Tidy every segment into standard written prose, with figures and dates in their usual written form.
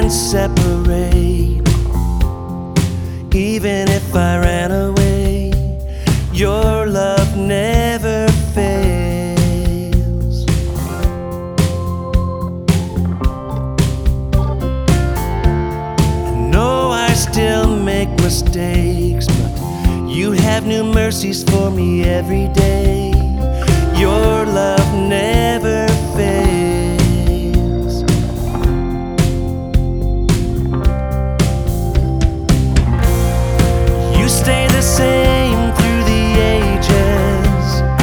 can separate. Even if I ran away, your love never fails. I know I still make mistakes, but you have new mercies for me every day. Your love never fails. You stay the same through the ages.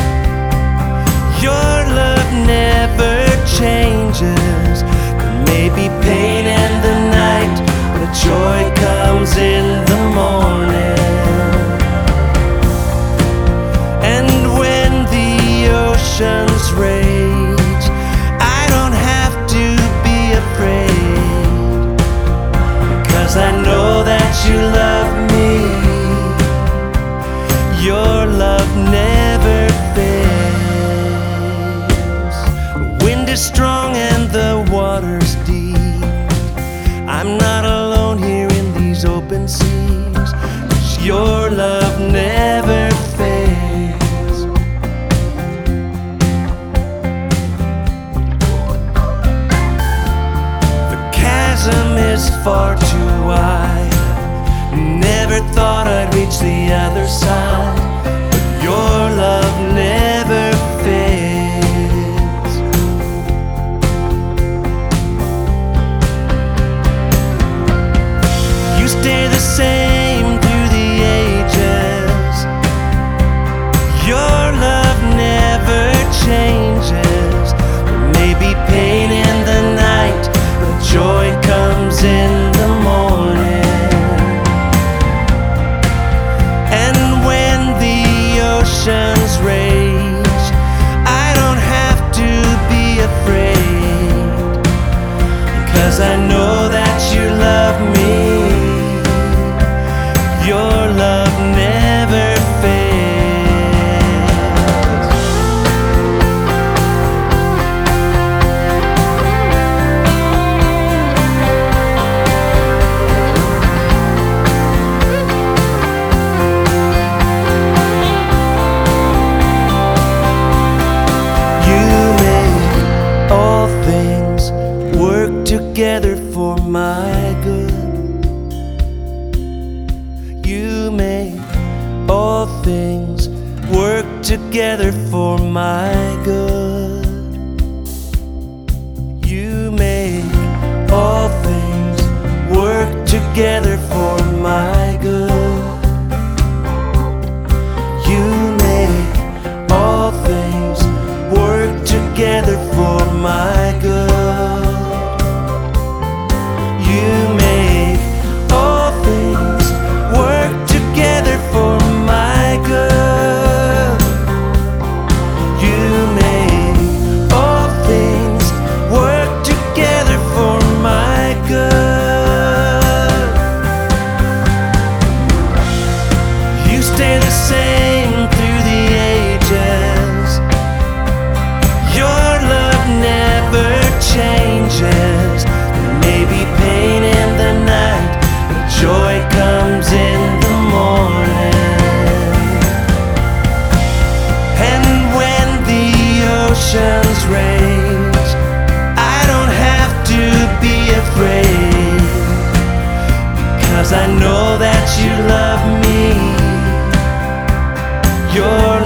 Your love never changes. There may be pain in the night, but joy comes in the morning. Oceans rage, I don't have to be afraid, 'cause I know that you love me. Your love never fails. The wind is strong and the water's deep. I'm not alone here in these open seas, 'cause your love never fails. Is far too wide. Never thought I'd reach the other side, but your love never fails. You stay the same through the ages. Your love never changes. There may be pain in the night, but joy comes in the morning. And when the oceans rage, I don't have to be afraid, 'cause I know that you love me. Your love never fails. Together for my good. You make all things work together for my good. You make all things work together for my good. You make all things work together for my good. You make all things work together for my good. You make all things work together for my good. You stay the same through the ages. Your love never changes. Maybe pain in the night, but joy comes in the morning. And when the oceans rage, I don't have to be afraid, because I know that you love me. Your